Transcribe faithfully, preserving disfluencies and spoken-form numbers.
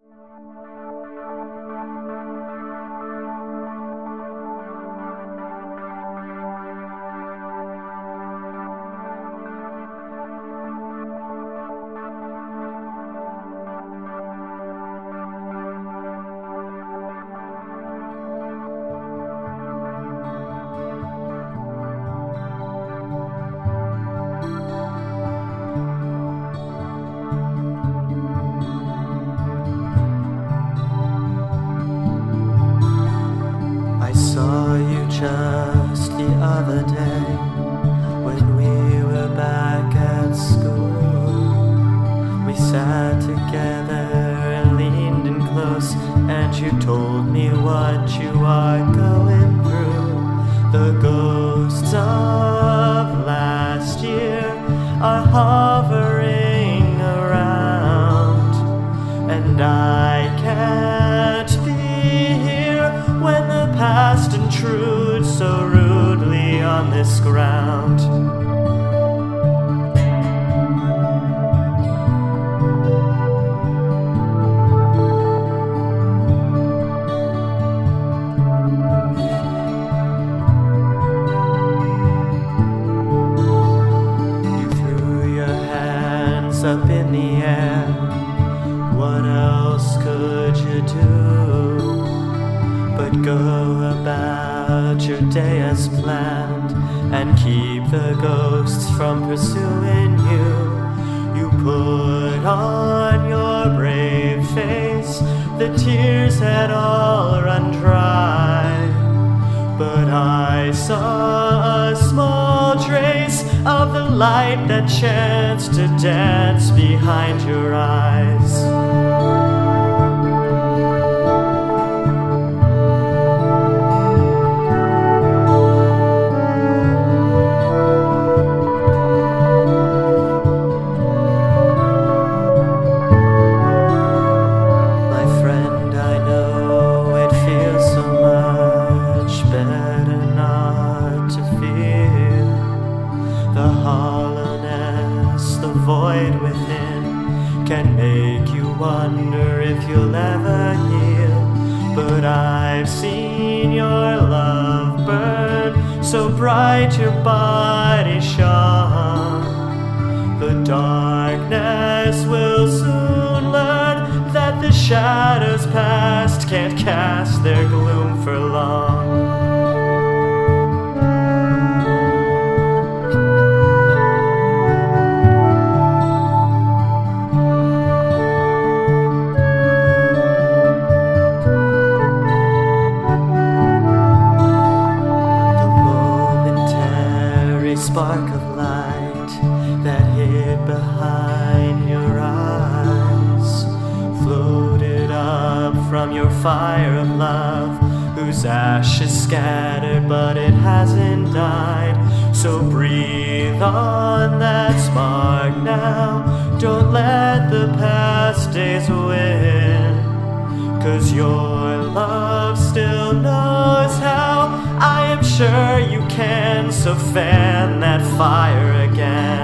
I saw you just the other day when we were back at school. We sat together and leaned in close, and you told me what you are going through. The ghosts of last year are hovering around, and I can't be here when the past intrudes so rudely on this ground. You threw your hands up in the air. What else could you do but go about your day as planned and keep the ghosts from pursuing you? You put on your brave face, the tears had all run dry, but I saw a small trace of the light that chanced to dance behind your eyes. The hollowness, the void within, can make you wonder if you'll ever heal. But I've seen your love burn so bright your body shone. The darkness will soon learn that the shadows past can't cast their gloom for long. Spark of light that hid behind your eyes floated up from your fire of love, whose ashes scattered but it hasn't died. So breathe on that spark now, don't let the past days win, 'cause your love still knows how. I am sure you can, so fan that fire again.